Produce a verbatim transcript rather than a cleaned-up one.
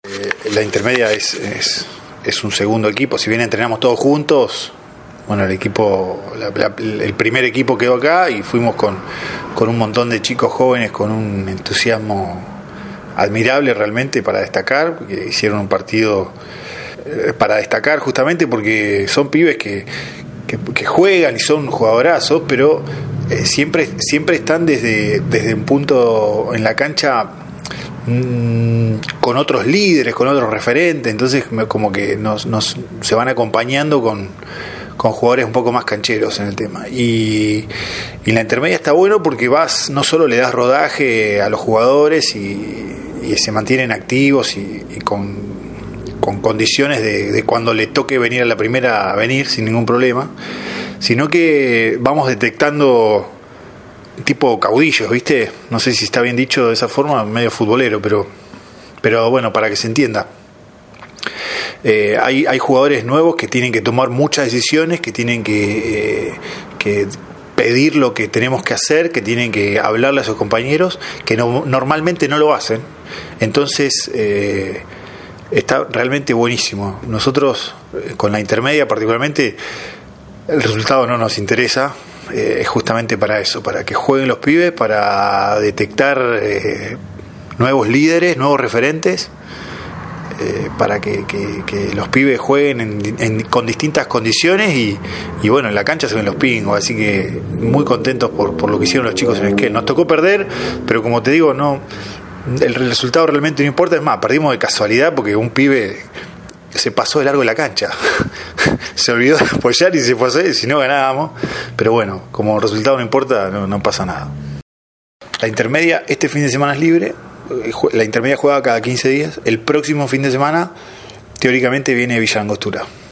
Eh, la intermedia es, es, es un segundo equipo. Si bien entrenamos todos juntos, bueno, el equipo, la, la, el primer equipo quedó acá y fuimos con, con un montón de chicos jóvenes con un entusiasmo admirable realmente para destacar, que hicieron un partido eh, para destacar justamente porque son pibes que, que, que juegan y son jugadorazos, pero eh, siempre, siempre están desde, desde un punto en la cancha con otros líderes, con otros referentes, entonces como que nos, nos se van acompañando con, con jugadores un poco más cancheros en el tema. Y, y la intermedia está bueno porque vas, no solo le das rodaje a los jugadores y, y se mantienen activos y, y con, con condiciones de, de cuando le toque venir a la primera a venir sin ningún problema, sino que vamos detectando tipo caudillos, ¿viste? No sé si está bien dicho de esa forma, medio futbolero, pero, pero bueno, para que se entienda. Eh, hay, hay jugadores nuevos que tienen que tomar muchas decisiones, que tienen que, eh, que pedir lo que tenemos que hacer, que tienen que hablarle a sus compañeros, que no, normalmente no lo hacen. Entonces, eh, está realmente buenísimo. Nosotros, eh, con la intermedia particularmente, el resultado no nos interesa. Es eh, justamente para eso, para que jueguen los pibes, para detectar eh, nuevos líderes, nuevos referentes, eh, para que, que, que los pibes jueguen en, en, con distintas condiciones y, y bueno, en la cancha se ven los pingos, así que muy contentos por, por lo que hicieron los chicos en Esquel. Nos tocó perder, pero como te digo, no, el resultado realmente no importa, es más, perdimos de casualidad porque un pibe se pasó de largo de la cancha, se olvidó de apoyar y se fue a hacer, si no ganábamos, pero bueno, como el resultado no importa, no, no pasa nada. La intermedia este fin de semana es libre, la intermedia juega cada quince días, el próximo fin de semana teóricamente viene Villa Angostura.